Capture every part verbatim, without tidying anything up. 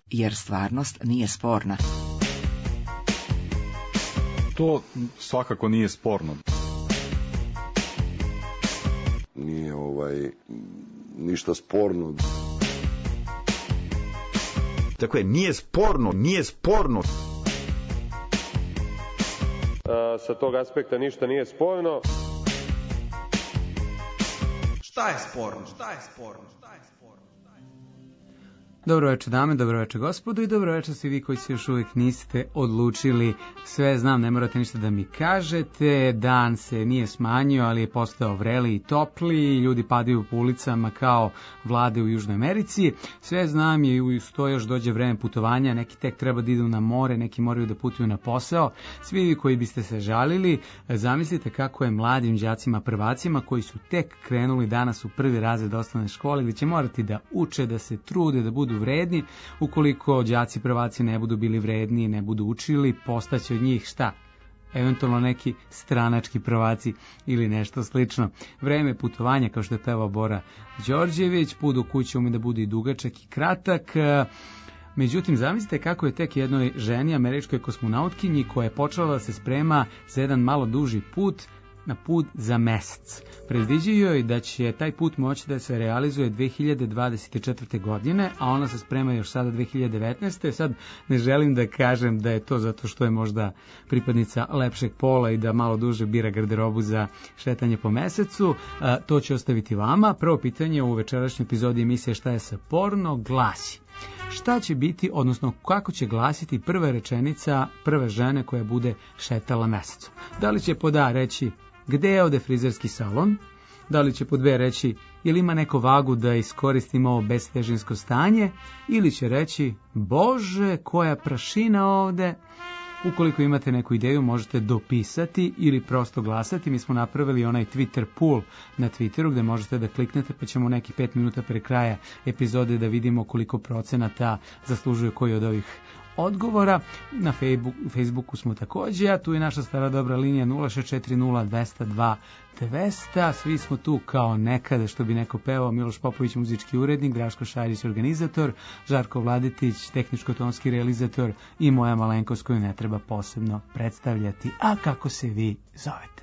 jer stvarnost nije sporna. To svakako nije sporno. Nije ovaj ništa sporno. Dakle, nije sporno, nije sporno. A, sa tog aspekta ništa nije sporno. Šta je sporno? Šta je sporno? Dobro večer dame, dobro večer gospodo i dobro večer svi vi koji se još uvijek niste odlučili. Sve znam, ne morate ništa da mi kažete, dan se nije smanjio, ali je postao vreli i topli, ljudi padaju po ulicama kao vlade u Južnoj Americi. Sve znam i uz to još dođe vreme putovanja, neki tek treba da idu na more, neki moraju da putuju na posao. Svi vi koji biste se žalili, zamislite kako je mladim đacima prvacima koji su tek krenuli danas u prvi razred osnovne škole, gdje će morati da uče, da se trude, da budu vredni. Ukoliko đaci prvaci ne budu bili vredni, ne budu učili, postaće od njih šta? Eventualno neki stranački prvaci ili nešto slično. Vreme putovanja, kao što je pevao Bora Đorđević, put u kuću ume da bude i dugačak i kratak. Međutim, zamislite kako je tek jednoj ženi, američkoj kosmonautkinji, koja je počela da se sprema za jedan malo duži put, na put za mesec. Predviđaju joj da će taj put moći da se realizuje dve hiljade dvadeset četvrte. godine, a ona se sprema još sada dve hiljade devetnaeste. Sad ne želim da kažem da je to zato što je možda pripadnica lepšeg pola i da malo duže bira garderobu za šetanje po mesecu. A, to ću ostaviti vama. Prvo pitanje u večerašnjoj epizodi emisije Šta je sa porno glasi: šta će biti, odnosno kako će glasiti prva rečenica prve žene koja bude šetala mesecom? Da li će pod A reći gde je ovde frizerski salon? Da li će pod B reći ili ima neko vagu da iskoristimo ovo bestežinsko stanje? Ili će reći Bože, koja prašina ovde? Ukoliko imate neku ideju, možete dopisati ili prosto glasati. Mi smo napravili onaj Twitter pool na Twitteru gde možete da kliknete, pa ćemo neki pet minuta pre kraja epizode da vidimo koliko procenata zaslužuje koji od ovih odgovora. Na Facebooku smo takođe, a tu je naša stara dobra linija nula šest četiri nula dva zero dva dvesta. Svi smo tu kao nekada, što bi neko pevao. Miloš Popović, muzički urednik, Draško Šarić, organizator, Žarko Vladetić, tehničko-tonski realizator i moja malenkost koju ne treba posebno predstavljati. A kako se vi zovete?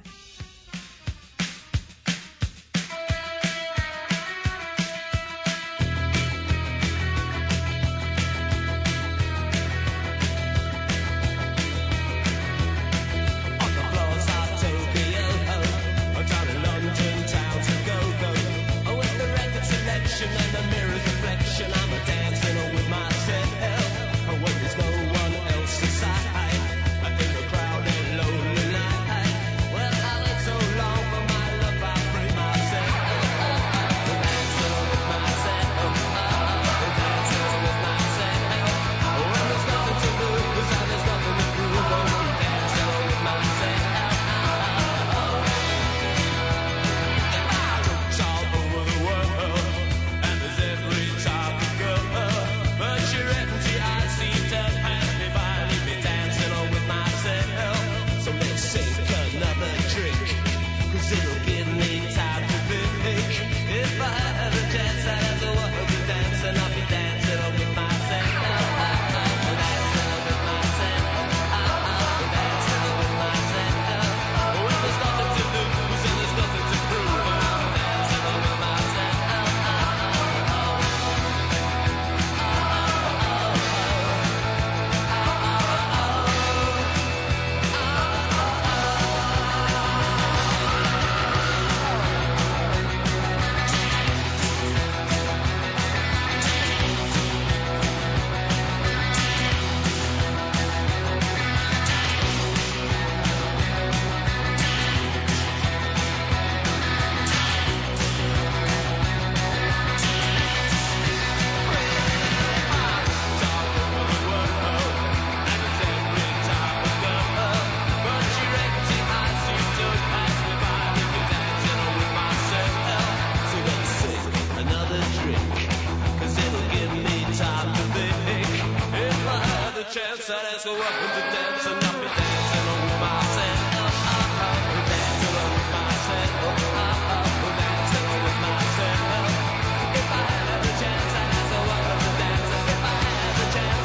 If I had a chance, I'd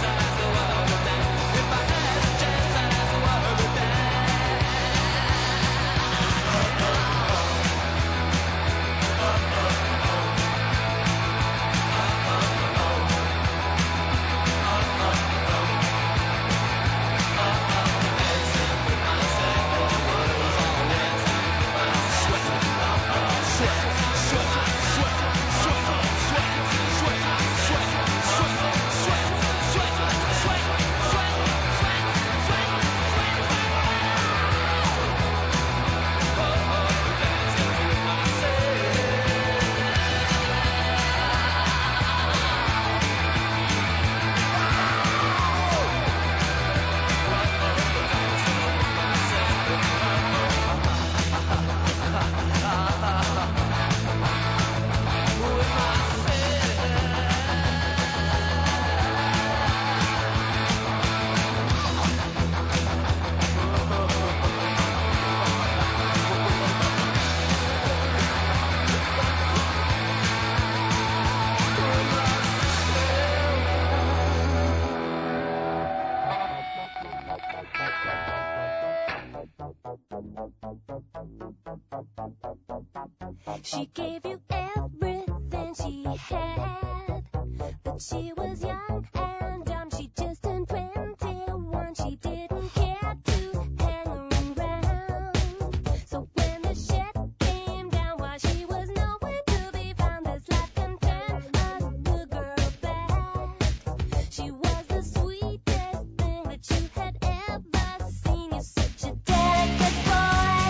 She gave you everything she had, but she was young and dumb. She just turned twenty-one. She didn't care to hang around. So when the shit came down, while she was nowhere to be found, this life can turn a good girl bad. She was the sweetest thing that you had ever seen. You're such a delicate boy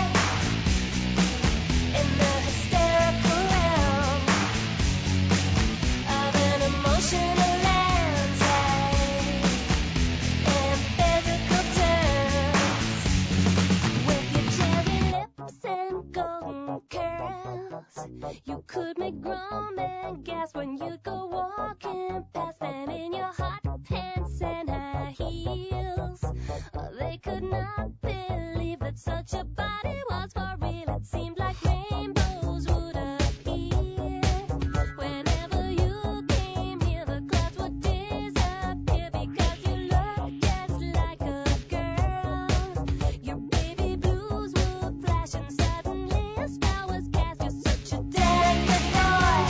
in the hysterical realm of an emotional landscape and physical terms. With your cherry lips and golden curls, you could make grown men gasp when you go walking past. And in your hot pants and high heels, they could not believe that such a body was for real. It seemed like rainbows would appear whenever you came here. The clouds would disappear because you looked just like a girl. Your baby blues would flash and suddenly a spell was cast. You're such a delicate boy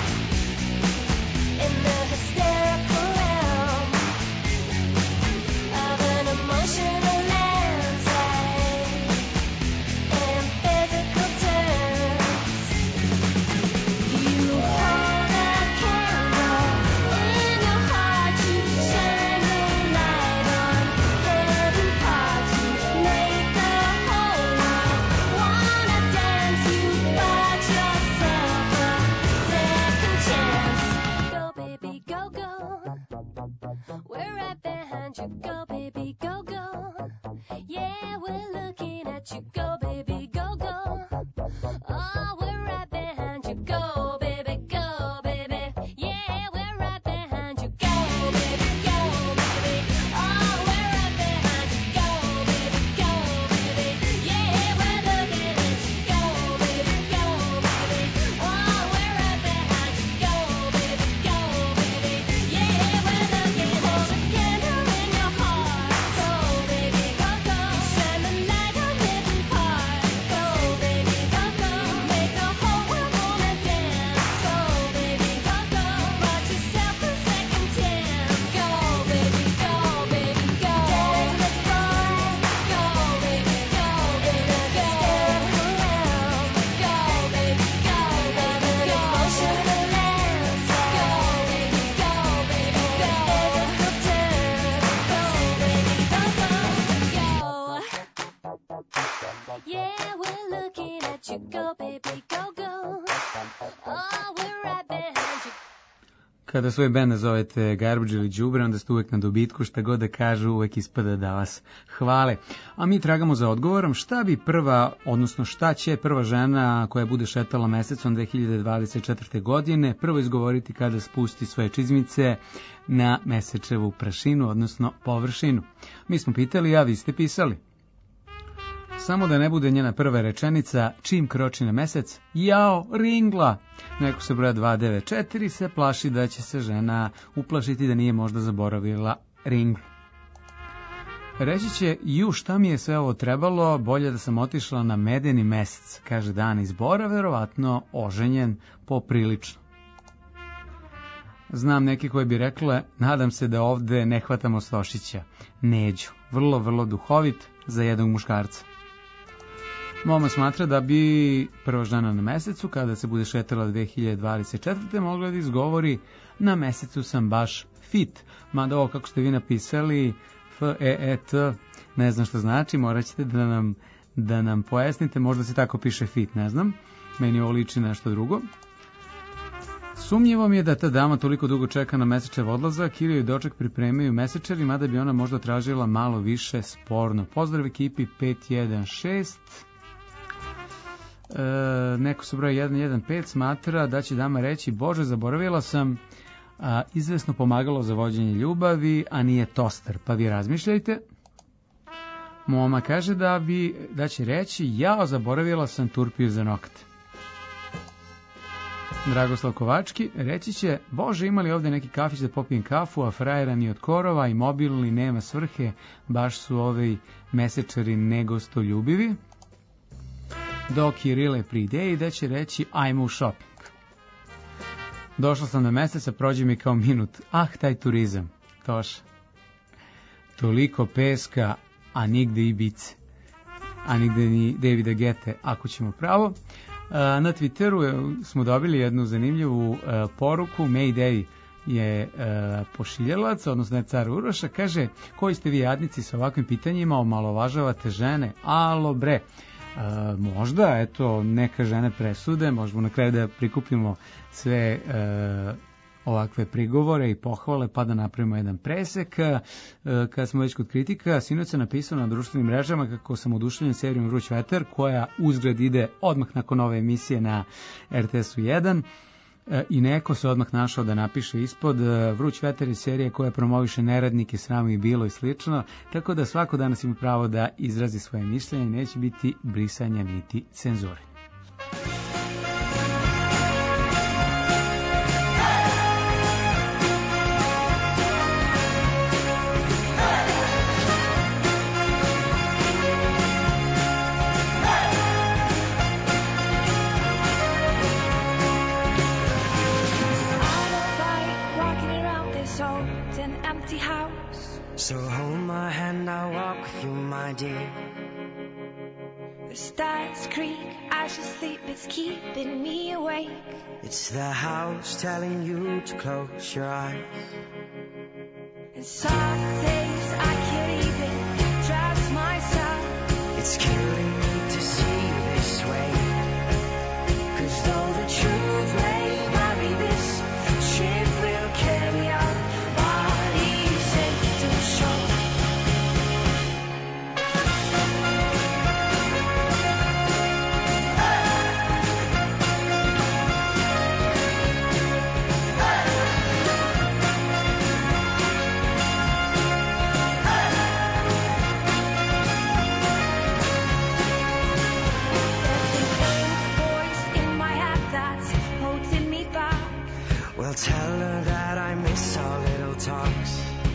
in the hysterical realm of an emotional landscape and physical terms. You hold a candle in your heart, you shine your light on hidden parts. You make the whole world wanna dance. You bought yourself a second chance. Go baby, go go. We're right behind you. Go baby, go go. Yeah, we're looking at you. Go baby, go go. Oh, we're right behind you. Go baby, go baby. Yeah, we're right behind you. Go baby, go baby. Oh, we're right behind you. Go baby, go baby. Yeah, we're looking at you. Go baby, go baby. Oh, we're right behind you. Go baby, go baby. Yeah, we're looking at you. Hold a candle in your heart. Go baby, go go. Shine the light on hidden parts. Go baby, go go. Make the whole world wanna dance. Go baby, go go. Bought yourself a second chance. Go baby, go baby, go. Delicate boy. Go baby, go baby, go. Go baby, go baby, go. Emotional landscape. Go baby, go baby, go. Physical terms. Go baby, go go, go. Yeah, we're looking at you. Go baby, go go. Oh, we're right behind you. Kada svoj bend nazovete garbage ili đubre, onda ste uvek na dobitku, šta god da kažu, uvek ispada da vas hvale. A mi tragamo za odgovorom šta bi prva, odnosno šta će prva žena koja bude šetala mesecom dve hiljade dvadeset četvrte. godine prvo izgovoriti kada spusti svoje čizmice na mesečevu prašinu, odnosno površinu. Mi smo pitali, a vi ste pisali. Samo da ne bude njena prva rečenica, čim kroči na mesec, jao, ringla. Neko se broja dva devet četiri se plaši da će se žena uplašiti da nije možda zaboravila ringlu. Reći će, ju, šta mi je sve ovo trebalo, bolje da sam otišla na medeni mesec, kaže Dan iz Bora, verovatno oženjen poprilično. Znam neke koje bi rekle, nadam se da ovde ne hvatamo Stošića. Neđu, vrlo, vrlo duhovit za jednog muškarca. Moma smatra da bi prva žena na mesecu, kada se bude šetala dve hiljade dvadeset četvrte. mogla da izgovori, na mesecu sam baš fit. Mada ovo kako ste vi napisali, F E E T, ne znam što znači, morat ćete da nam, da nam pojasnite, možda se tako piše fit, ne znam. Meni ovo liči nešto drugo. Sumnjivo mi je da ta dama toliko dugo čeka na mesečev odlazak ili joj doček pripremaju mesečari, mada bi ona možda tražila malo više sporno. Pozdrav ekipi pet jedan šest. E, neko su broj jedan jedan pet smatra da će dama reći, Bože, zaboravila sam a, izvesno pomagalo za vođenje ljubavi, a nije toster, pa vi razmišljajte. Moma kaže da bi da će reći, jao, zaboravila sam turpiju za nokte. Dragoslav Kovački reći će, Bože, imali ovde neki kafić da popijem kafu, a frajera ni od korova i mobilni nema svrhe, baš su ovi mesečari negostoljubivi. do Kirile pri ideji da će reći ajmo u shopping. Došla sam na meseca, prođe mi kao minut. Ah, taj turizam. Toša. Toliko peska, a nigde Ibice. A nigde ni Davida Gete, ako ćemo pravo. Na Twitteru smo dobili jednu zanimljivu poruku. Mayday je pošiljelac, odnosno je car Uroša. Kaže, koji ste vi jadnici sa ovakvim pitanjima, omalovažavate žene? Alo bre. Uh, možda, eto, neka žene presude, možemo na kraju da prikupimo sve uh, ovakve prigovore i pohvale, pa da napravimo jedan presek. Uh, kad smo već kod kritika, sinoć sam napisao na društvenim mrežama kako sam oduševljen serijom Vruć vetar, koja uzgred ide odmah nakon ove emisije na R T S-u jedan. I neko se odmah našao da napiše ispod. Vruć vetar je serija koja promoviše neradnike, sramo i bilo i slično, tako da svako danas ima pravo da izrazi svoje mišljenje i neće biti brisanja niti cenzure. So hold my hand, I'll walk with you, my dear. The stars creak, I should sleep, it's keeping me awake. It's the house telling you to close your eyes. And some days I can't even trust myself. It's killing me to see you this way. 'Cause though the truth may vary, this ship will carry our bodies safe to shore. Well, tell her that I miss our little talks.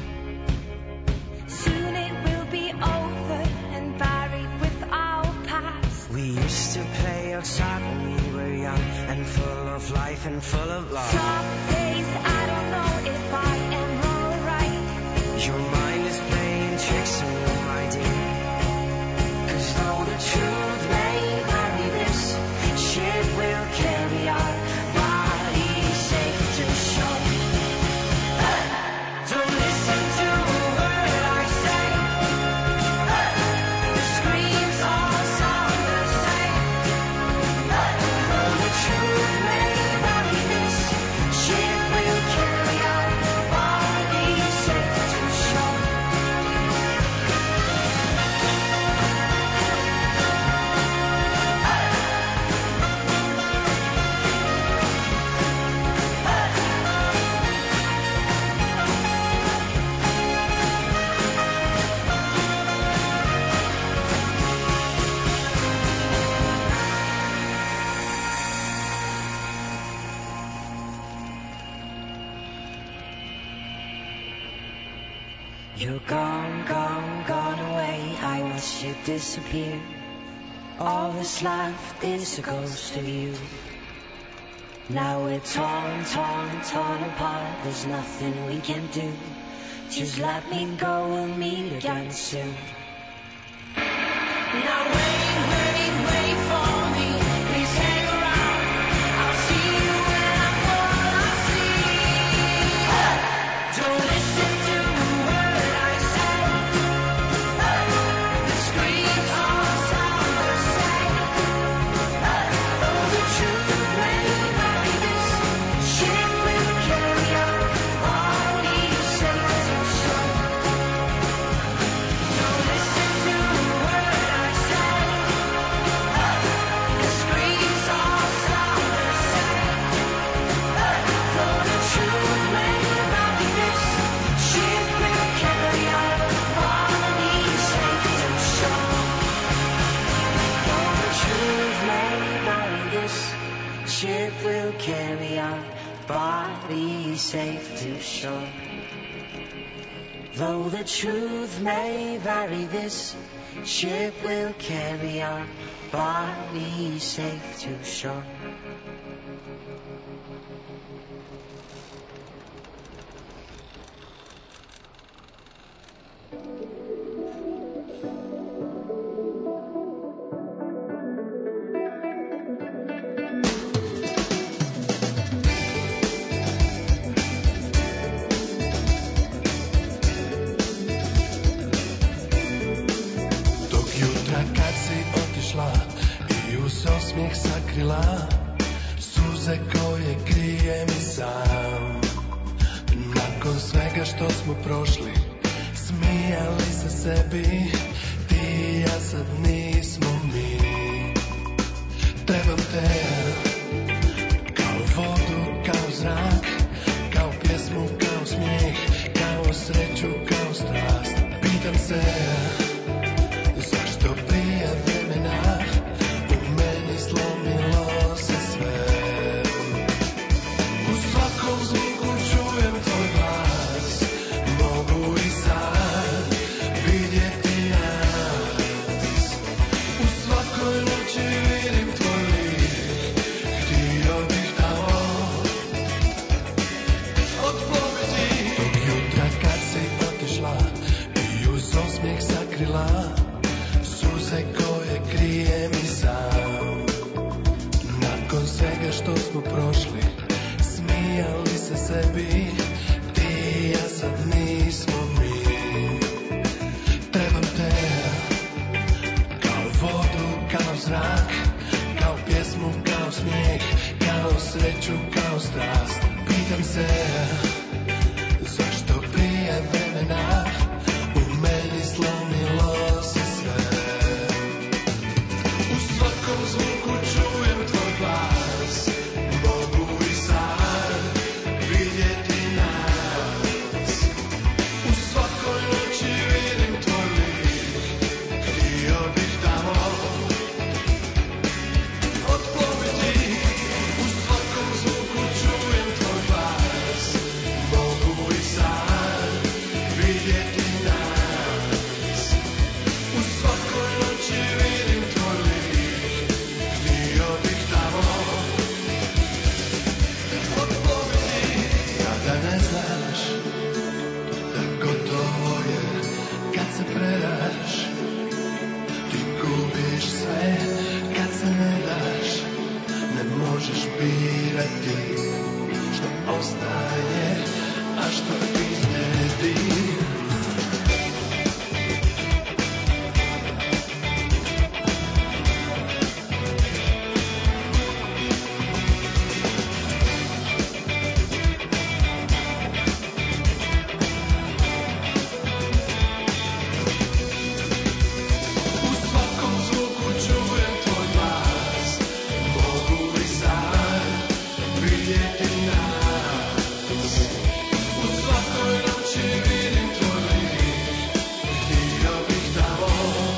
Soon it will be over and buried with our past. We used to play outside when we were young and full of life and full of love. Some days I don't know if I am alright. Your mind is playing tricks on you, my dear. 'Cause though the truth may vary, this ship will carry our bodies safe to shore. Don't listen to a word I say. The screams all sound the same. Though the truth may vary, this ship will carry our bodies safe to shore. You're gone, gone, gone away. I watched you disappear. All that's left is a ghost of you. Now we're torn, torn, torn apart. There's nothing we can do. Just let me go, we'll meet again soon. Now wait, wait, wait for me. Please hang around. I'll see you when I'm all I see. Don't listen to a word I say. The screams all sound the same. Though the truth may vary, this ship will carry our bodies safe to shore. Don't listen to a word I say. The screams all sound the same. Though the truth may vary, this ship will carry our bodies safe to shore. Though the truth may vary, this ship will carry our bodies safe to shore. Though the truth may vary, this Ship will carry our bodies safe to shore. Tog jutra kad si otišla i uz osmijeh sakrila suze koje krijem i sam. Nakon svega što smo prošli, smijali se sebi, ti i ja sad nismo mi. Trebam te kao vodu, kao zrak, kao pjesmu, kao smijeh, kao sreću, kao strast. Pitam se zašto prije vremena u meni slomilo se sve. U svakom zvuku čujem tvoj glas, mogu i sad vidjeti nas. U svakoj noći vidim tvoj lik, htio bih tamo otploviti. Tog jutra kad si otišla i uz osmijeh sakrila suze koje krijem i sam. Nakon svega što smo prošli, smijali se sebi, ti i ja sad nismo mi. Trebam te kao vodu, kao zrak, kao pjesmu, kao smijeh, kao sreću, kao strast. Pitam se zašto prije vremena u meni slomilo se sve. U svakom zvuku čujem tvoj glas, mogu i sad vidjeti nas. U svakoj noći vidim tvoj lik, htio bih tamo otploviti. U svakom zvuku čujem tvoj glas, mogu i sad vidjeti nas. U svakoj noći vidim tvoj lik, htio bih tamo otploviti. Kada ne znaš da gotovo je, kad se predaš, ti gubiš sve. Kad se ne daš, ne možeš birati što ostaje, a što izgledi. U svakom zvuku čujem tvoj glas, mogu i sad vidjeti nas. U svakoj noći vidim tvoj lik, htio bih tamo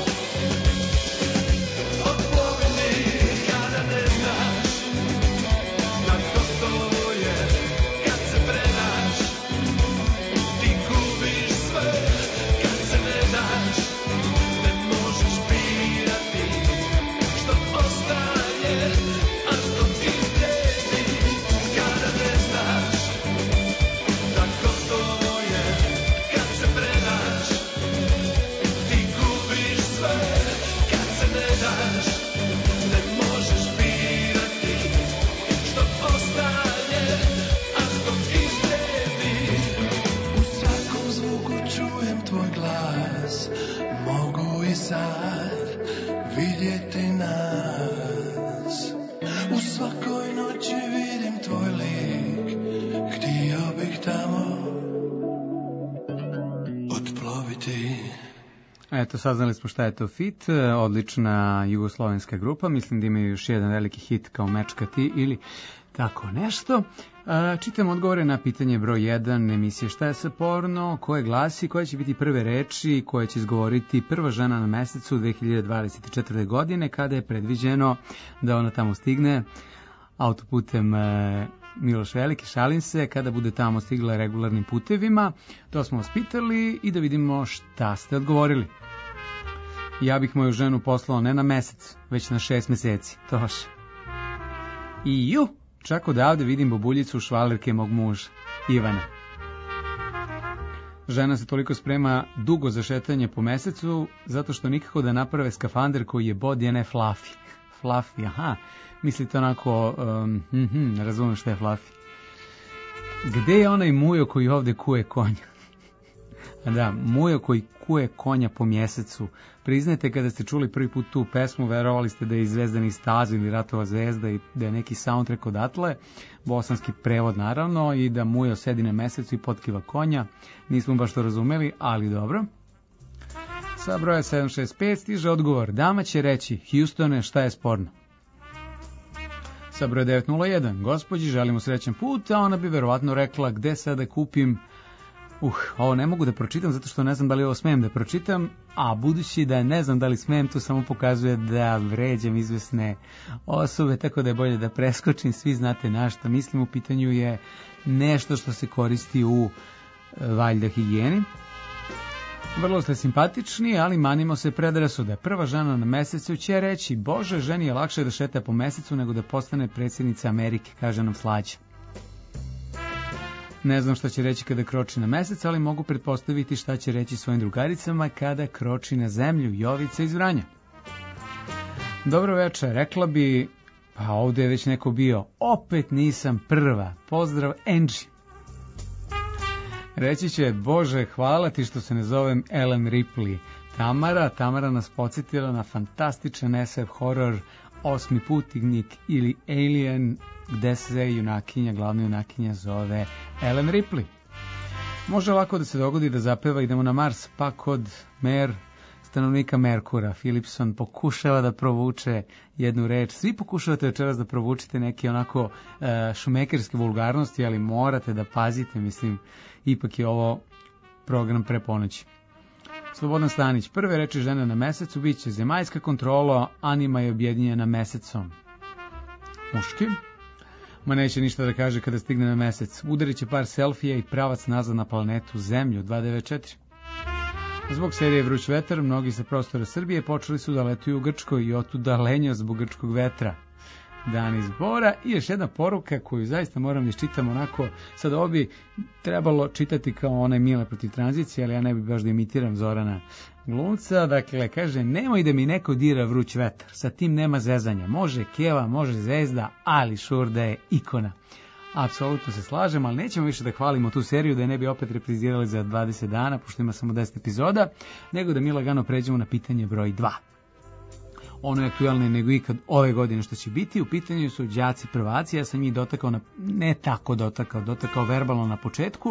otploviti. Kada ne znaš da gotovo je, kad se predaš, ti gubiš sve. Kad se ne daš, ne možeš birati što ostaje, a što izgledi. Kada ne znaš da gotovo je, kad se predaš, ti gubiš sve. Kad se ne daš, ne možeš birati što ostaje, a što izgledi. U svakom zvuku čujem tvoj glas, mogu i sad vidjeti nas. U svakoj noći vidim tvoj lik, htio bih tamo otploviti. Eto, saznali smo šta je to Fit, e, odlična jugoslovenska grupa, mislim da imaju još jedan veliki hit kao Mečka ti ili tako nešto. E, Čitam odgovore na pitanje broj jedan emisije Šta je sa porno, koje glasi, koje će biti prve reči koje će izgovoriti prva žena na mesecu dve hiljade dvadeset četvrte. godine, kada je predviđeno da ona tamo stigne autoputem e, Miloš Veliki, šalim se, kada bude tamo stigla regularnim putevima. To smo vas pitali i da vidimo šta ste odgovorili. Ja bih moju ženu poslao ne na mesec, već na šest meseci. Toše. I ju, čak odavde vidim bobuljicu švalerke mog muža, Ivana. Žena se toliko sprema dugo za šetanje po mesecu, zato što nikako da naprave skafander koji je body, a ne fluffy. Fluffy, aha, mislite onako, um, mm-hmm, razumem šta je fluffy. Gde je onaj mujo koji ovde kuje konja? A da, mujo koji kuje konja po mjesecu. Priznajte, kada ste čuli prvi put tu pesmu, verovali ste da je iz Zvezdanih staza ili Ratova zvezda i da je neki soundtrack odatle, bosanski prevod naravno, i da mujo sedi na mesecu i potkiva konja. Nismo baš to razumeli, ali dobro. Sa broja sedam šest pet stiže odgovor. Dama će reći, Houstone, šta je sporno? Sa broja devet nula jedan, gospođi želimo srećan put, a ona bi verovatno rekla, gde sad da kupim. Uh, ovo ne mogu da pročitam zato što ne znam da li ovo smijem da pročitam, a budući da ne znam da li smijem, to samo pokazuje da vređam izvesne osobe, tako da je bolje da preskočim. Svi znate na šta mislim, u pitanju je nešto što se koristi u valjda higijeni. Vrlo ste simpatični, ali manimo se predrasude. Prva žena na mesecu će reći, Bože, ženi je lakše da šeta po mesecu nego da postane predsjednica Amerike, kaže nam Slađa. Ne znam šta će reći kada kroči na mesec, ali mogu pretpostaviti šta će reći svojim drugaricama kada kroči na zemlju. Jovica iz Vranja. Dobro večer, rekla bi, pa ovdje je već neko bio, opet nisam prva. Pozdrav, Angie. Reći će, Bože, hvala ti što se ne zovem Ellen Ripley. Tamara, Tamara nas podsjetila na fantastičan es ef horor Osmi putnik ili Alien, gde se junakinja, glavna junakinja zove Ellen Ripley. Može lako da se dogodi da zapeva Idemo na Mars, pa kod mer stanovnika Merkura, Philipson pokušava da provuče jednu reč. Svi pokušavate večeras da provučite neke onako uh, šumekerske vulgarnosti, ali morate da pazite, mislim, ipak je ovo program pre ponoći. Slobodan Stanić, prve reči žene na mesecu biće zemaljska kontrola, anima je objedinjena mesecom. Muški. Ma neće ništa da kaže kada stigne na mesec. Udarit će par selfija i pravac nazad na planetu Zemlju, dva devet četiri. Zbog serije Vruć vetar, mnogi sa prostora Srbije počeli su da letuju u Grčkoj i otuda lenja zbog grčkog vetra. Dan izbora i još jedna poruka koju zaista moram da iščitam onako, sad ovo bi trebalo čitati kao onaj Mile protiv tranzicije, ali ja ne bi baš da imitiram Zorana glumca. Dakle, kaže, nemoj da mi neko dira vruć vetar, sa tim nema zezanja, može keva, može zvezda, ali Šurda je ikona. Apsolutno se slažem, ali nećemo više da hvalimo tu seriju, da je ne bi opet reprizirali za dvadeset dana, pošto ima samo deset epizoda, nego da mi lagano pređemo na pitanje broj dva. Ono je aktualnije nego ikad ove godine što će biti. U pitanju su đaci prvaci, ja sam njih dotakao, na, ne tako dotakao, dotakao verbalno na početku.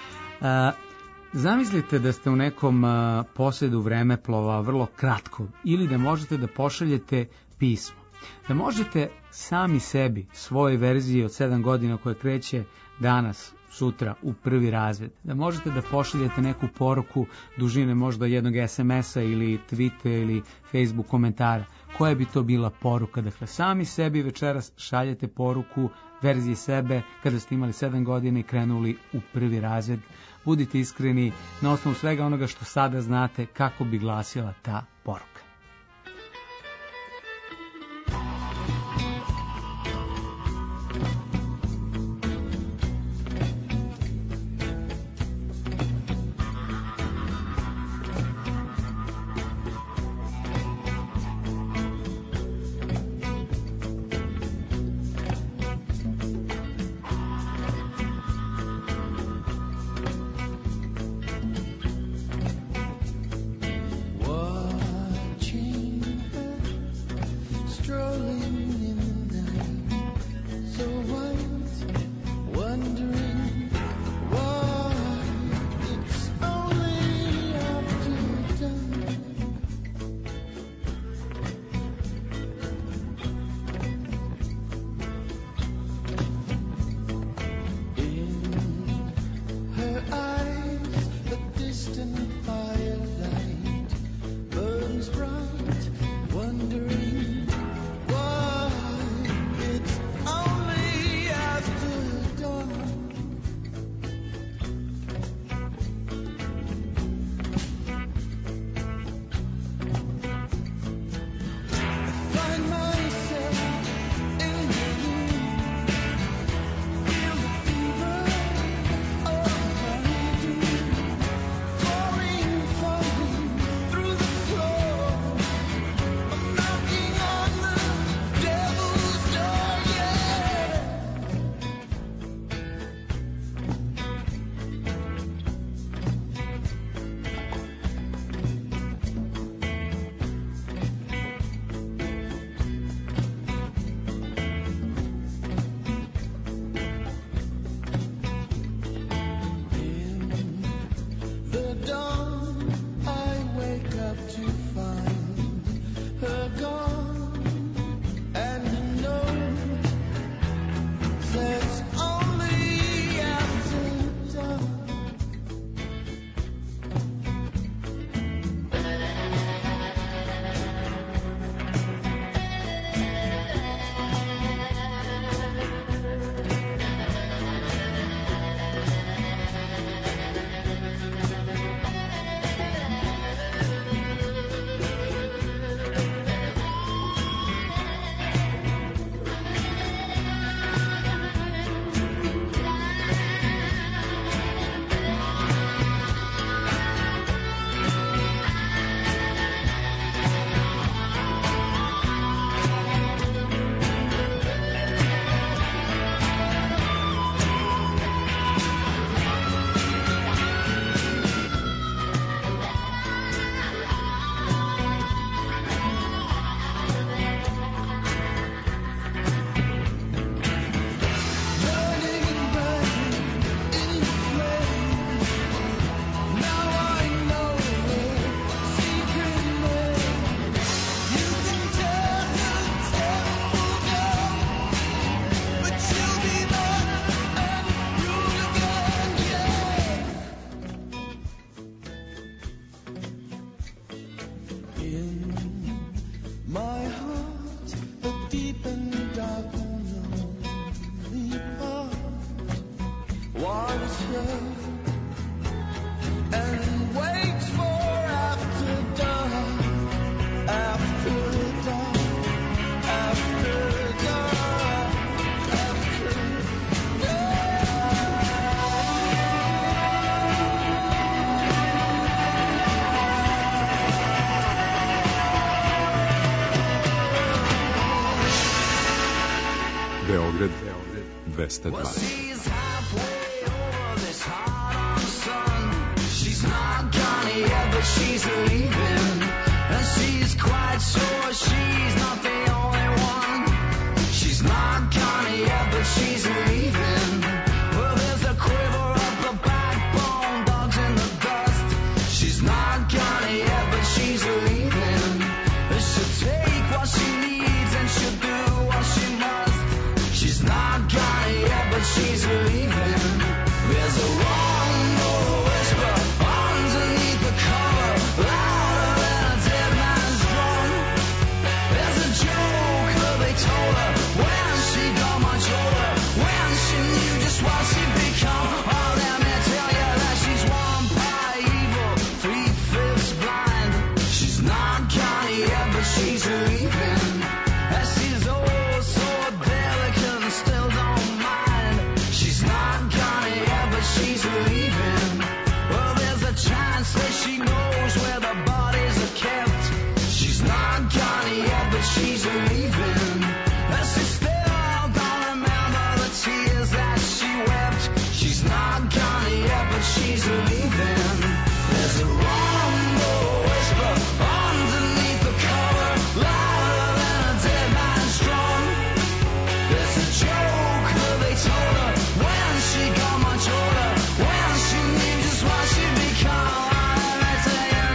A, zamislite da ste u nekom a, posjedu vremeplova vrlo kratko, ili da možete da pošaljete pismo. Da možete sami sebi svoje verzije od sedam godina koje kreće danas, sutra u prvi razred, da možete da pošaljete neku poruku dužine možda jednog es em esa ili tweeta ili Facebook komentara. Koja bi to bila poruka? Dakle, sami sebi večeras šaljete poruku verzije sebe kada ste imali sedam godina i krenuli u prvi razred. Budite iskreni na osnovu svega onoga što sada znate kako bi glasila ta poruka. What Beograd dvesta dva. She's halfway over this hard-on sun. She's not gone yet, but she's leaving. And she's quite sure she's not the only one. She's not gone yet, but she's leaving. Well, there's a quiver up the backbone, dogs in the dust. She's not gone yet, but she's leaving. She'll take what she needs and she'll do what she must. She's not gone yet, but she's leaving. There's a wrong whisper underneath the cover, louder than a dead man's drum. There's a joke that they told her when she got much older, when she knew just what she'd become. Oh, let me tell you that she's one part evil, three-fifths blind. She's not gone yet, but she's leaving. And she's oh so delicate and still don't mind. She's not gone yet, but she's leaving. Well, there's a chance that she knows where the bodies are kept. She's not gone yet, but she's leaving. And she still don't remember the tears that she wept. She's not gone yet, but she's leaving. There's a rumble whisper underneath the cover, louder than a dead man's drum. There's a joke that they told her when she got much older, when she knew just what she'd become. I tell you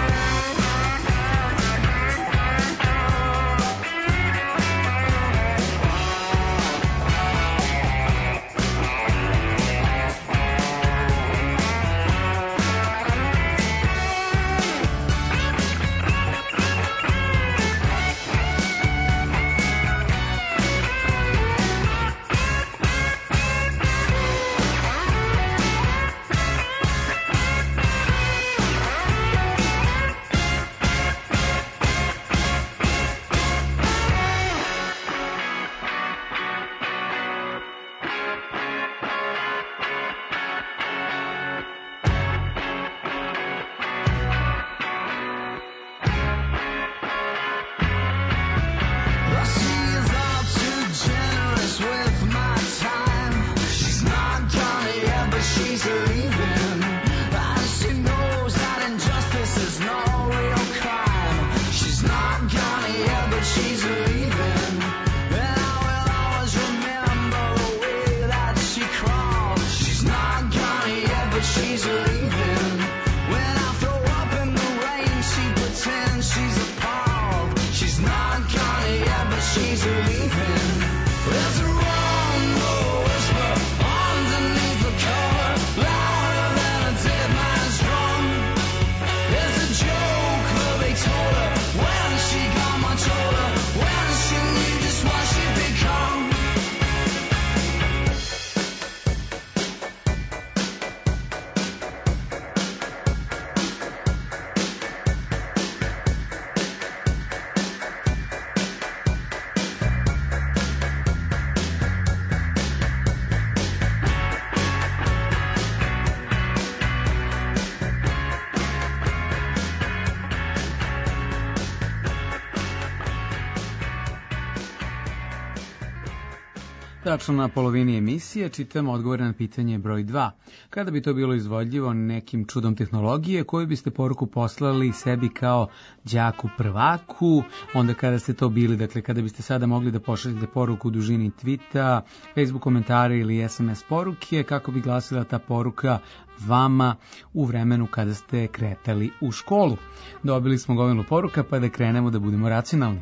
Tačno na polovini emisije čitamo odgovore na pitanje broj dva. Kada bi to bilo izvodljivo nekim čudom tehnologije, koju biste poruku poslali sebi kao đaku prvaku, onda kada ste to bili, dakle kada biste sada mogli da pošaljete poruku u dužini tvita, Facebook komentara ili es em es poruke, kako bi glasila ta poruka vama u vremenu kada ste kretali u školu. Dobili smo gomilu poruka, pa da krenemo da budemo racionalni.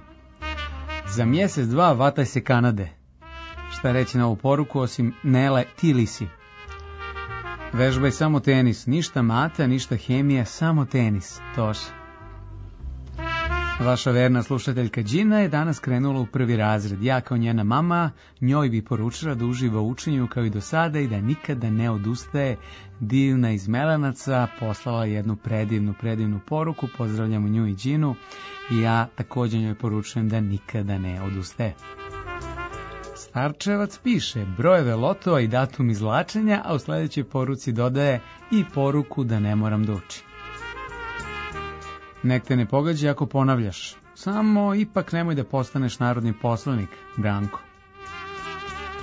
Za mjesec dva vataj se Kanade. Šta reći na ovu poruku osim Nele, ti li si. Vežbaj samo tenis, ništa mata, ništa hemija, samo tenis. Toša. Vaša verna slušateljka Đina je danas krenula u prvi razred. Ja kao njena mama njoj bi poručila da uživa u učenju kao i do sada i da nikada ne odustaje. Divna iz Melanaca poslala jednu predivnu, predivnu poruku. Pozdravljamo nju i Đinu i ja također njoj poručujem da nikada ne odustaje. Starčevac piše brojeve lotova i datum izvlačenja, a u sljedećoj poruci dodaje i poruku da ne moram da učim. Nek te ne pogađa ako ponavljaš, samo ipak nemoj da postaneš narodni poslanik, Branko.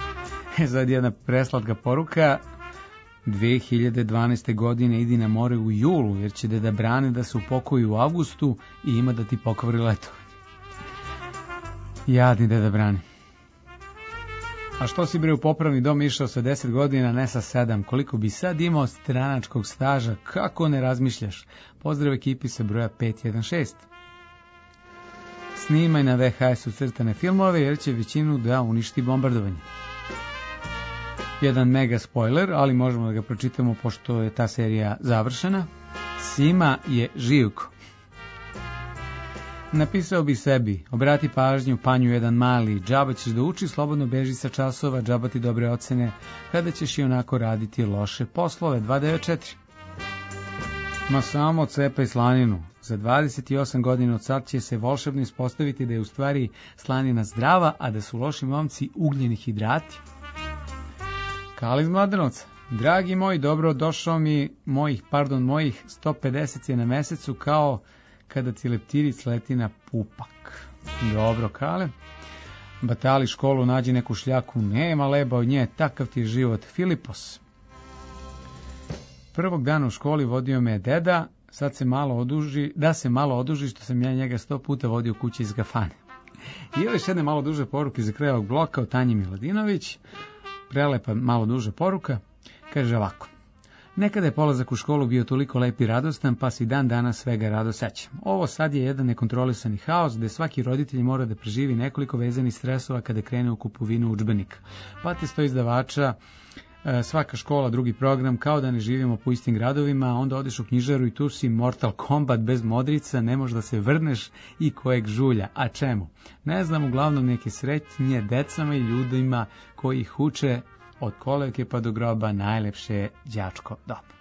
Sad jedna preslatka poruka. dve hiljade dvanaeste. godine idi na more u julu, jer će deda Brane da se upokoji u avgustu i ima da ti pokvari letovanje. Jadni deda Brane. A što si bre u popravni dom išao sa deset godina, ne sa sedam? Koliko bi sad imao stranačkog staža? Kako ne razmišljaš? Pozdrav ekipi sa broja pet jedan šest. Snimaj na V H S-u crtane filmove, jer će većinu da uništi bombardovanje. Jedan mega spoiler, ali možemo da ga pročitamo pošto je ta serija završena. Sima je Živko. Napisao bi sebi, obrati pažnju, panju jedan mali, džaba ćeš da uči, slobodno beži sa časova, džaba ti dobre ocene, kada ćeš i onako raditi loše poslove. dva devet četiri. Ma samo cepaj slaninu. Za dvadeset osam godina od sad će se volšebno ispostaviti da je u stvari slanina zdrava, a da su loši momci ugljeni hidrati. Kali iz Mladenovca. Dragi moj, dobro došao mi mojih, pardon, mojih sto pedeset je na mesecu kao kada ti leptiric leti na pupak. Dobro, Kale. Batali školu, nađi neku šljaku, nema leba od nje, takav ti je život. Filipos. Prvog dana u školi vodio me deda, sad se malo oduži, da se malo oduži što sam ja njega sto puta vodio kući iz kafane. I još jedne malo duže poruke za kraj ovog bloka od Tanji Miladinović. Prelepa malo duža poruka. Kaže ovako. Nekada je polazak u školu bio toliko lep i radostan, pa si dan dana svega rado sećam. Ovo sad je jedan nekontrolisani haos, gde svaki roditelj mora da preživi nekoliko vezanih stresova kada krene u kupovinu udžbenika. Pati sto izdavača, svaka škola, drugi program, kao da ne živimo po istim gradovima, onda odeš u knjižaru i tu si Mortal Kombat bez modrica, ne možeš da se vrneš i kojeg žulja. A čemu? Ne znam, uglavnom neke sretnje decama i ljudima koji ih uče od kolevke pa do groba, najlepše je đačko doba.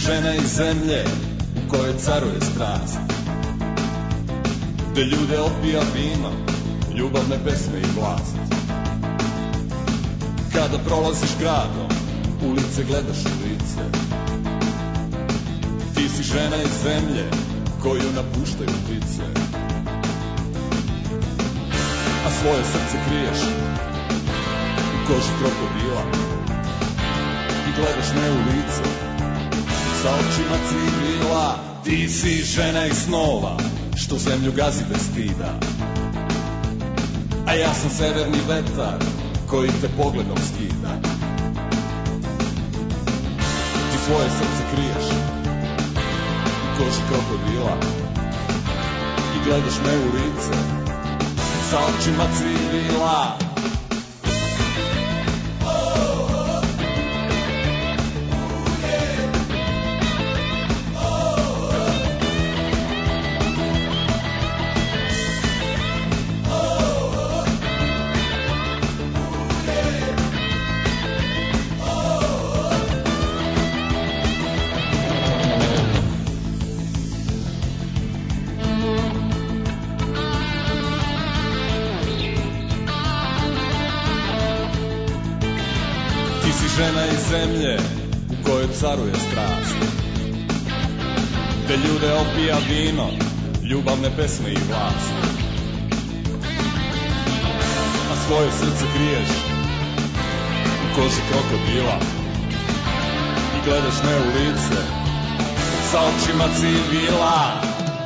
žena iz zemlje u kojoj caruje strast, gde ljude opija vino, ljubavne pesme i vlast. Kada prolaziš gradom, ulice gledaš u lice, ti si žena iz zemlje koju napuštaju ptice. A svoje srce kriješ u koži krokodila i gledaš me u lice sa očima civila. Ti si žena iz snova što zemlju gazi bez stida, a ja sam severni vetar koji te pogledom skida. Ti svoje srce kriješ u koži krokodila i gledaš me u lice sa očima civila. Žena iz zemlje u kojoj caruje strast, gde ljude opija vino, ljubavne pesme i vlast. A svoje srce kriješ u koži krokodila i gledaš me u lice sa očima civila.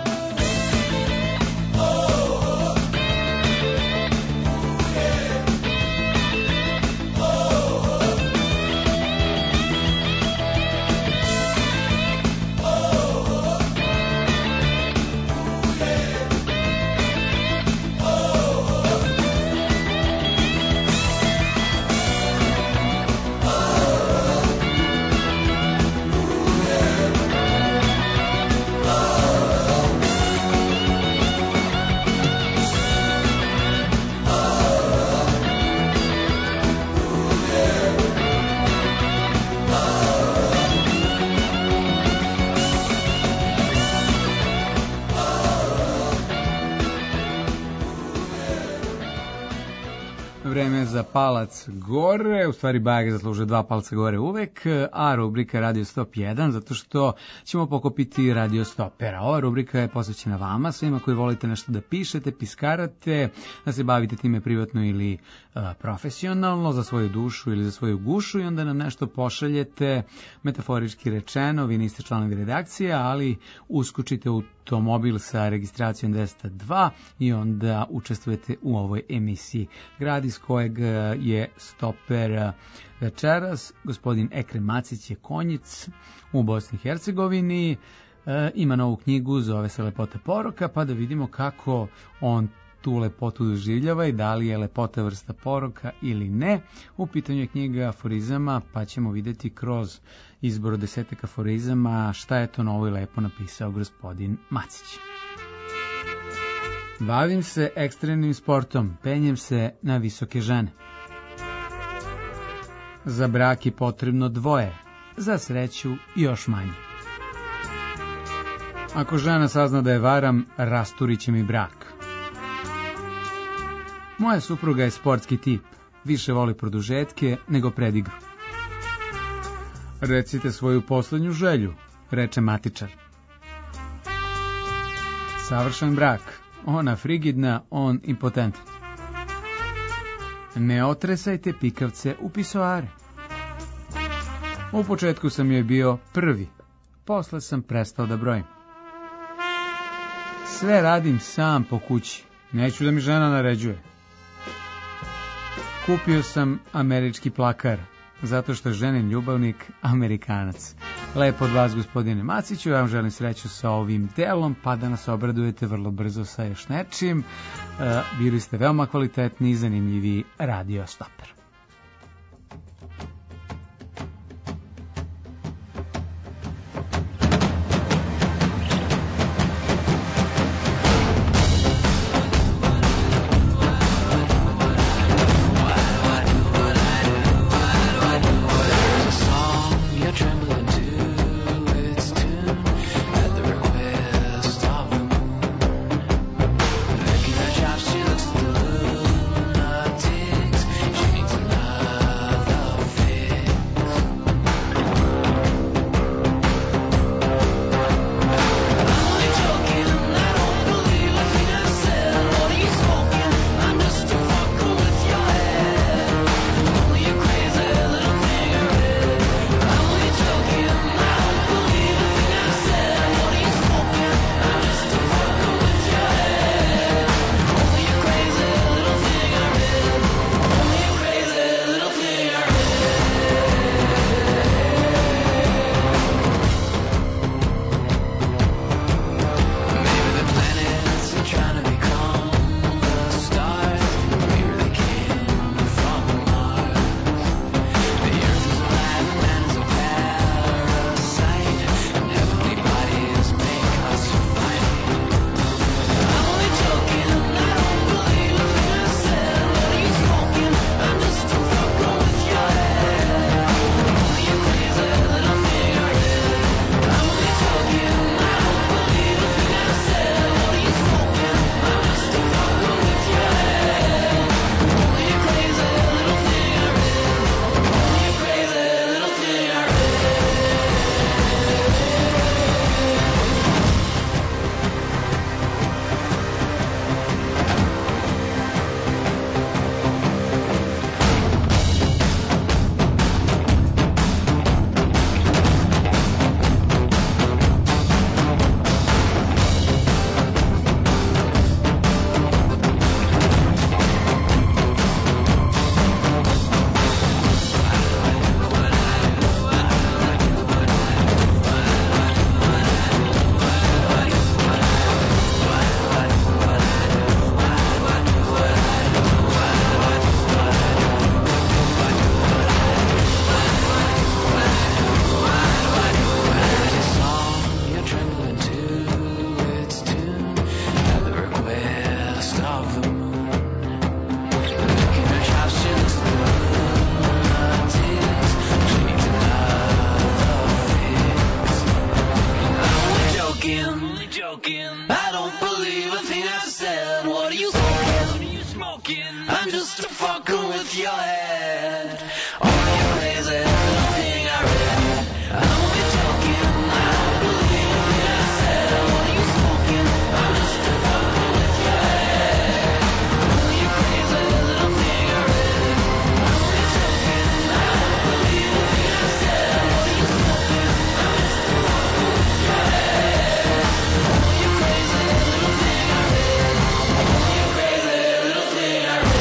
Vreme za palac gore, u stvari Bajag zaslužuje dva palca gore uvek, a rubrika Radio Stop jedan, zato što ćemo pokopiti Radio Stopera. Ova rubrika je posvećena vama, svima koji volite nešto da pišete, piskarate, da se bavite time privatno ili a, profesionalno, za svoju dušu ili za svoju gušu, i onda nam nešto pošaljete, metaforički rečeno, vi niste članovi redakcije, ali uskočite u automobil sa registracijom dvesta dva i onda učestvujete u ovoj emisiji. Grad iz kojeg je Stoper večeras, gospodin Ekrem Macić je Konjic u Bosni i Hercegovini, e, ima novu knjigu, zove se Lepota poroka, pa da vidimo kako on tu lepotu doživljava i da li je lepota vrsta poroka ili ne. U pitanju je knjiga aforizama, pa ćemo vidjeti kroz izbor desetak aforizama šta je to novo i lepo napisao gospodin Macić. Bavim se ekstremnim sportom, penjem se na visoke žene. Za brak je potrebno dvoje, za sreću još manje. Ako žena sazna da je varam, rasturit će mi brak. Moja supruga je sportski tip, više voli produžetke nego predigru. Recite svoju poslednju želju, reče matičar. Savršen brak, ona frigidna, on impotentan. Ne otresajte pikavce u pisoare. U početku sam joj bio prvi, posle sam prestao da brojim. Sve radim sam po kući, neću da mi žena naređuje. Kupio sam američki plakar, zato što je ženin ljubavnik Amerikanac. Lepo od vas, gospodine Maciću, ja vam želim sreću sa ovim delom, pa da nas obradujete vrlo brzo sa još nečim. E, bili ste veoma kvalitetni i zanimljivi Radio Stoper. Trembling to with just a fucking with your head. Are you crazy? Little thing I read. I'm only joking. I don't believe what I said. What are you smoking? I'm just a fucking with your head. Are you crazy? Little thing I read. I'm only joking. I don't believe what I said. What are you smoking? I'm just a fucking with your head. Are you crazy? Little thing I read. Are you crazy? Little thing I read.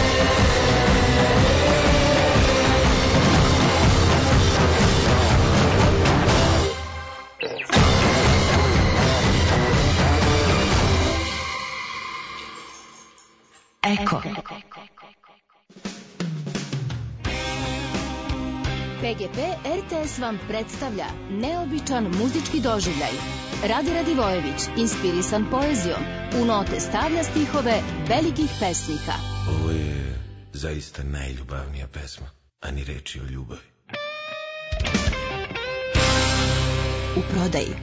Eko. P G P R T S vam predstavlja neobičan muzički doživljaj. Rade Radivojević, inspirisan poezijom, u note stavlja stihove velikih pesnika. Ovo je zaista najljubavnija pesma, a ni reči o ljubavi. U prodaji.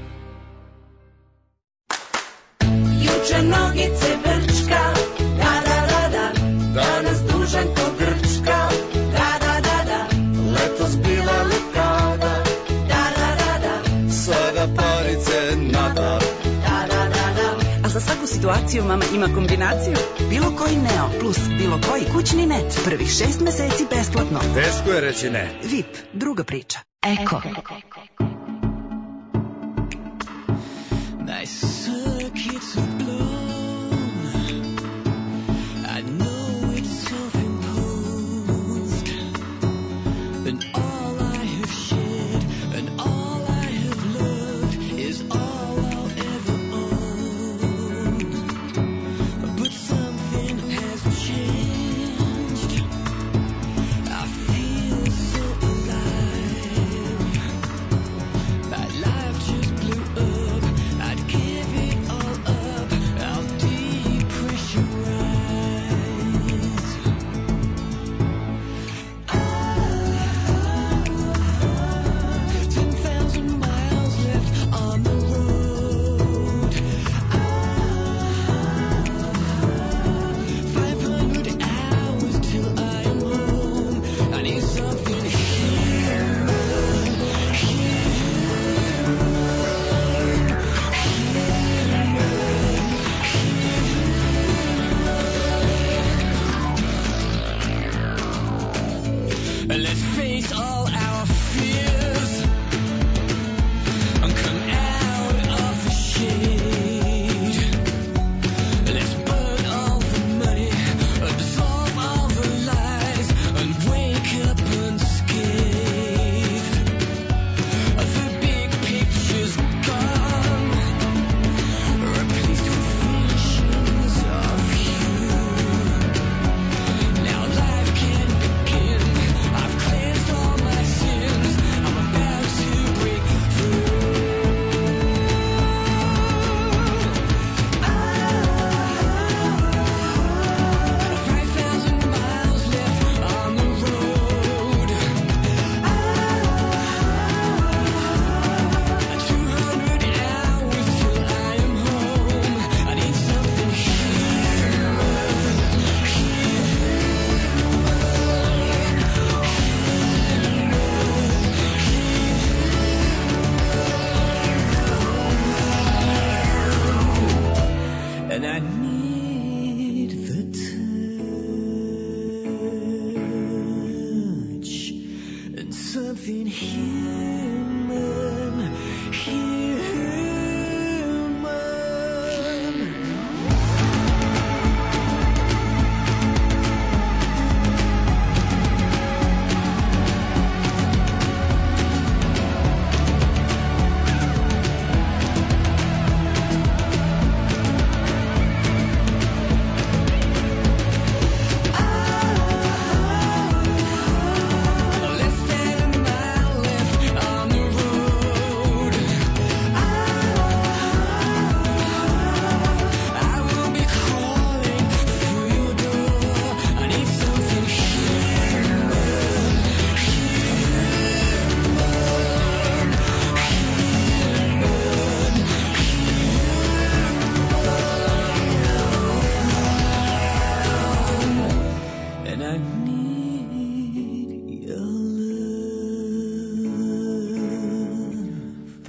Juče nogice brčka, da da da da, danas dužan ko grčka, da da da da, letos bila lekada, da da da da, Sada parice nada. da da da da. A za svaku situaciju mama ima kombinaciju. Bilo koji Neo plus bilo koji kućni net. Prvih šest meseci besplatno. Teško je reći ne. V I P, druga priča. Eko. My circuits are blown. I know it's self-imposed. And all I have shared and all I have loved is all I'll ever own. But something has changed. I feel so alive.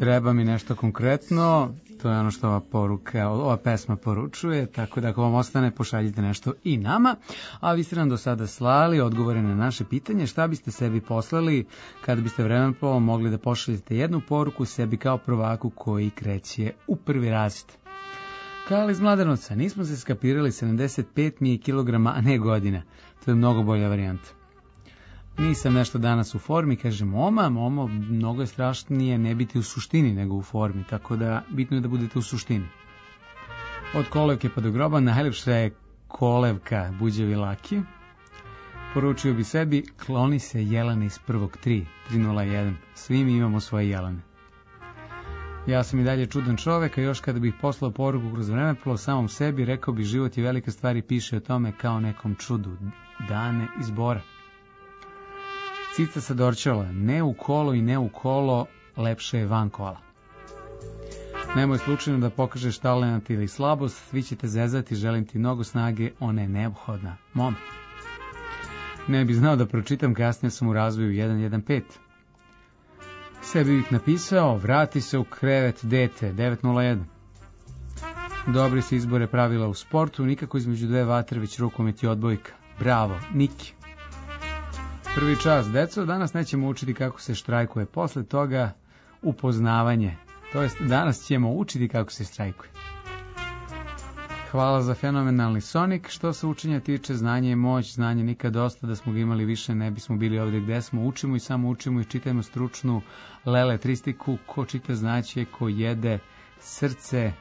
treba mi nešto konkretno, to je ono što ova poruka, ova pesma poručuje, tako da ako vam ostane, pošaljite nešto i nama. A vi ste nam do sada slali odgovore na naše pitanje, šta biste sebi poslali kada biste vremenoplovom mogli da pošaljete jednu poruku sebi kao prvaku koji kreće u prvi razred. Kale iz Mladenovca, nismo se skapirali, sedamdeset pet mi je kilograma, a ne godina. To je mnogo bolja varijanta. Nisam nešto danas u formi, kaže Moma, Momo, mnogo je strašnije ne biti u suštini nego u formi, tako da bitno je da budete u suštini. Od kolevke pa do groba, najljepša je kolevka Buđevi Laki. Poručio bi sebi, kloni se jelene iz prvog tri, tri nula jedan, svi mi imamo svoje jelene. Ja sam i dalje čudan čovek, a još kada bih poslao poruku kroz vremeplov samom sebi, rekao bih život je velika stvar i piše o tome kao nekom čudu. Dane iz Bora. Cica sa Dorćola, ne u kolo i ne u kolo, lepše je van kola. Nemoj slučajno da pokažeš talent ili slabost, svi ćete zezati, želim ti mnogo snage, ona je neophodna. Mom. Ne bi znao da pročitam, kasnije sam u razvoju jedan jedan pet. Sebi bih napisao, vrati se u krevet dete, devet nula jedan. Dobri se izbore pravila u sportu, nikako između dve vatre, već rukomet i odbojka. Bravo, Niki. Prvi čas, deco, danas nećemo učiti kako se štrajkuje, posle toga upoznavanje. To jest, danas ćemo učiti kako se štrajkuje. Hvala za fenomenalni Sonic. Što se učenja tiče, znanje je moć, znanje nikad dosta, da smo ga imali više ne bismo bili ovdje gde smo. Učimo i samo učimo i čitajmo stručnu leletristiku, ko čita znaće, ko jede srce.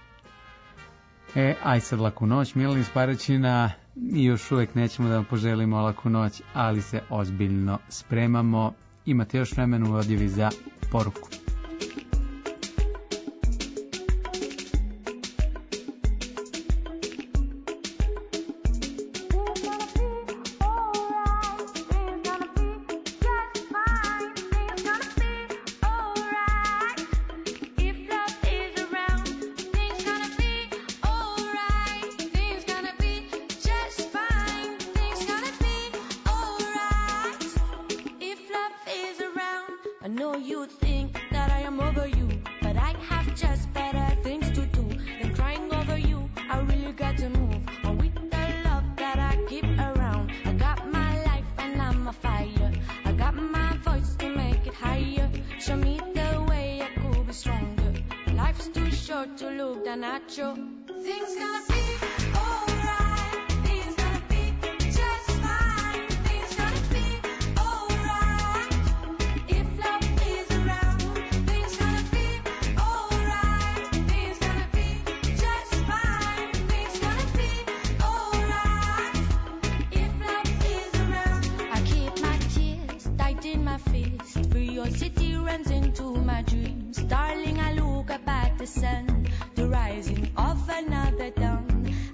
E, aj sad laku noć, Milan iz Paraćina, i još uvek nećemo da vam poželimo laku noć, ali se ozbiljno spremamo. Imate još vremena u odjevi za poruku. The sun, the rising of another dawn.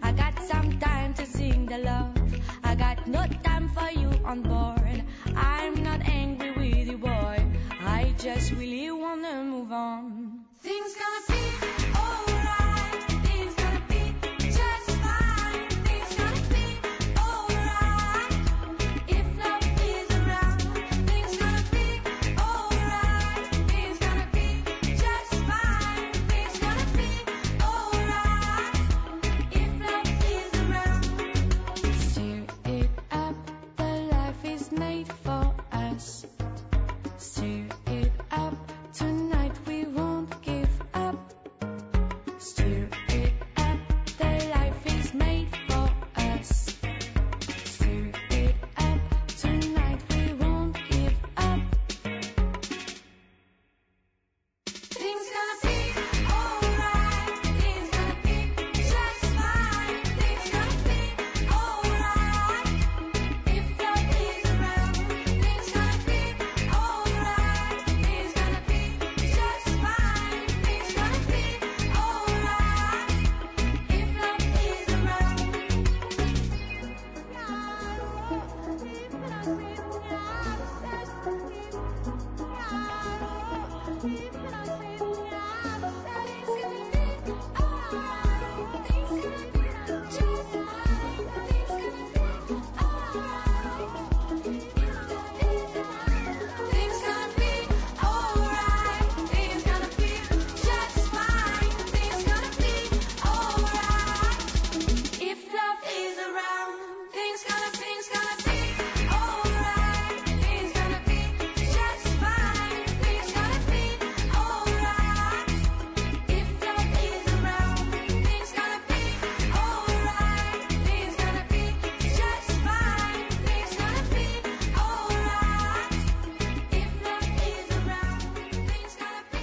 love is around, things gonna, things gonna be alright. Things gonna be just fine. Things gonna be alright. If love is around, things gonna be alright. Things gonna be just fine. Things gonna be alright. If love is around, things gonna be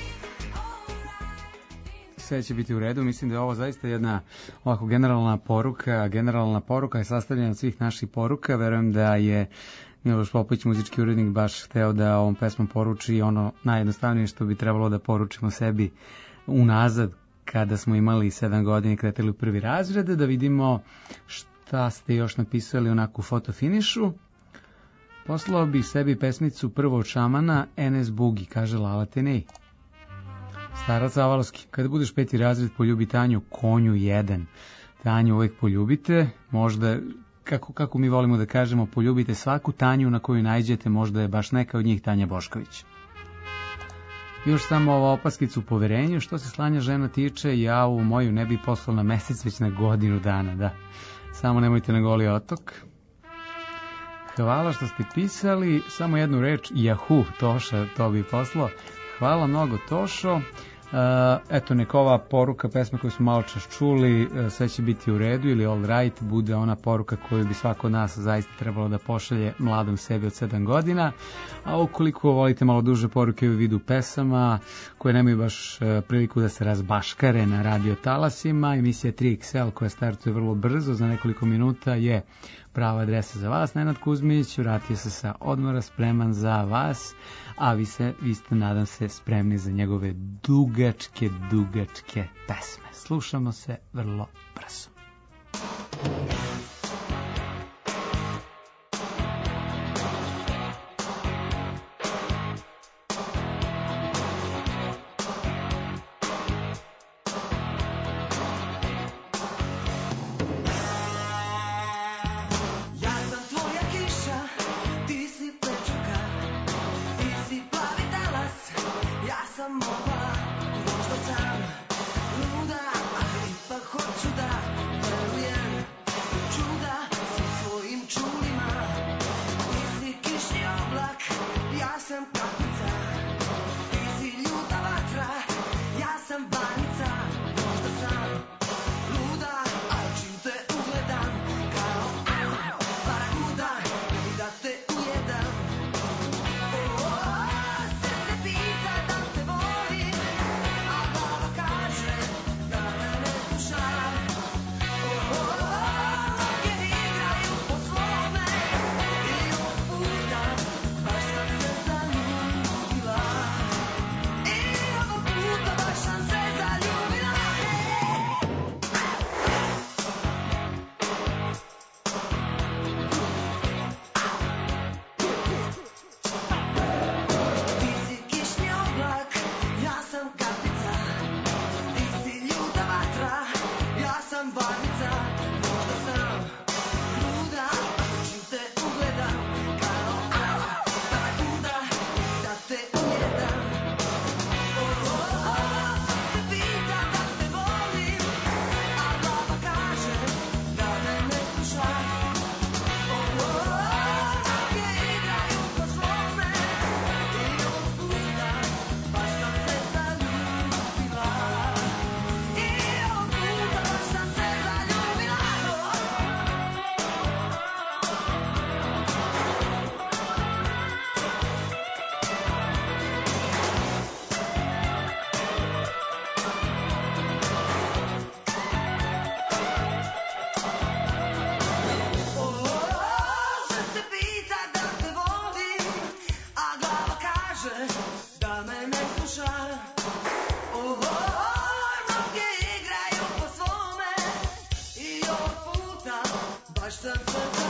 alright. Sve će biti u redu. Mislim da je ovo zaista jedna ovako generalna poruka. Generalna poruka je sastavljena od svih naših poruka. Verujem da je Miloš Popović, muzički urednik, baš hteo da ovom pesmom poruči ono najjednostavnije što bi trebalo da poručimo sebi unazad kada smo imali sedam godina i kretali u prvi razred, da vidimo šta ste još napisali onako u fotofinišu. Poslao bih sebi pesmicu prvo od šamana, Enes Bugi, kaže Lala Tenej. Starac Avalovski, kada budeš peti razred, poljubi Tanju, konju jedan. Tanju uvek poljubite, možda, kako, kako mi volimo da kažemo, poljubite svaku Tanju na koju najđete, možda je baš neka od njih Tanja Bošković. Još samo ova opaskica u poverenju, što se slanja žena tiče, ja u moju ne bi poslao na mesec, već na godinu dana, da. Samo nemojte na Goli otok. Hvala što ste pisali, samo jednu reč, Yahoo, Toša, to bi poslao. Hvala mnogo, Tošo. Uh, eto, neka ova poruka, pesma koju smo malo čas čuli, uh, sve će biti u redu ili all right, bude ona poruka koju bi svako od nas zaista trebalo da pošalje mladom sebi od sedam godina. A ukoliko volite malo duže poruke u vidu pesama, koje nemaju baš uh, priliku da se razbaškare na radio talasima, emisija tri iks el koja startuje vrlo brzo, za nekoliko minuta je prava adresa za vas. Nenad Kuzmić vratio se sa odmora, spreman za vas, a vi, se, vi ste, nadam se, spremni za njegove dugačke, dugačke pesme. Slušamo se vrlo brzo. Baš sam se